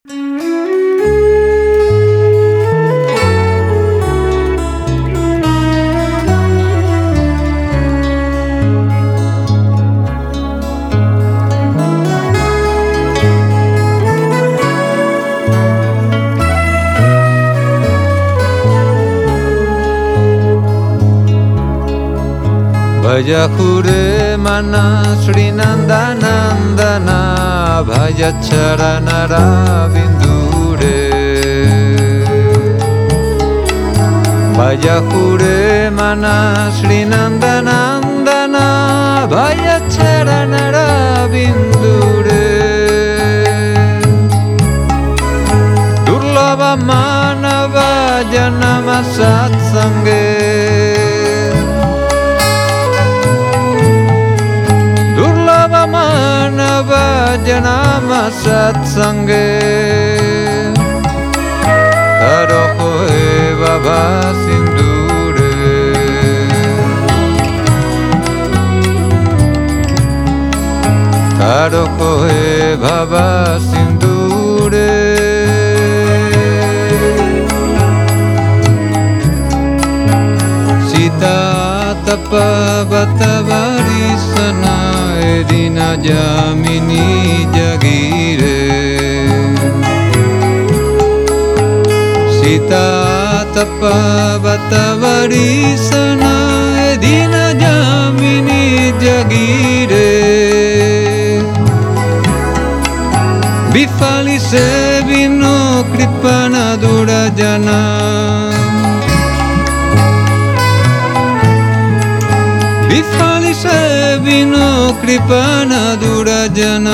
Bhaya Hure Mana Sri Nanda Nandana Bhaya Charanara Vindure Bhaya Hure Mana Sri Nanda Nandana Bhaya Charanara Vindure Durlava Manava Janama Satsange Manava Janama Satsange Karo Hoye Baba Sindure Karo Hoye Baba Sindure Sita Tapa Vatavarisana Edina Jamini Jagire Sita Tapa Vatavarisana Edina Jamini Jagire Bifali se vino Kripana Durajana Bifali se vino Kripana Durajana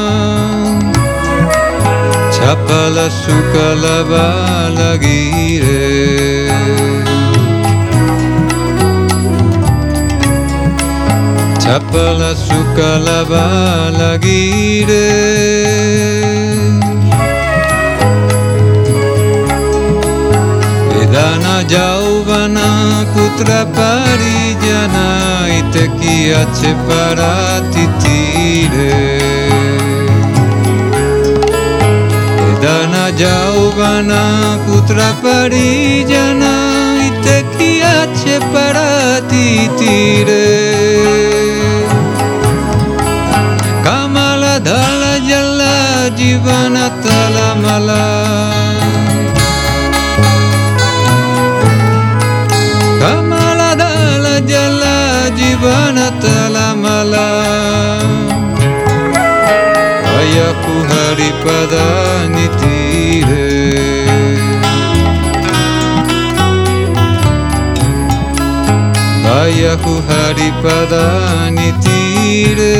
Chapala Sukala Balagire Chapala Sukala Balagire Vedana Jauvana Putra Parijana Iteki Ache Paratitire Vedana Jauvana Putra Parijana Iteki Ache Paratitire Kamala Dhala Jalla Jivana Talamala Kamala Dhala Jalla Jivana Talamala Ayaku Haripada Nitire Ayaku Haripada Nitire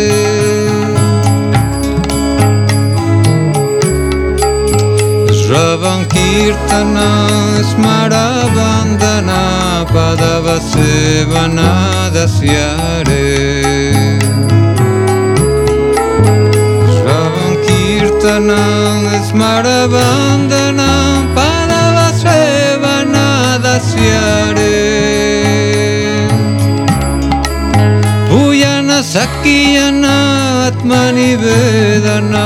Shravan Kirtana Smaravandana Padava Sevana Dasyare Shravan Kirtana Smaravandana Padava Sevana Dasyare Puyana Sakyana Atmani Vedana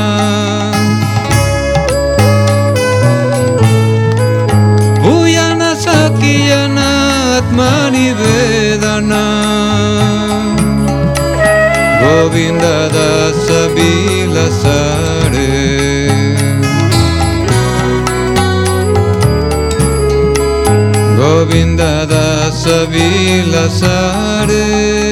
Sakiyana Atmani Vedana Govinda Dasa Bilasare Govinda Dasa Bilasare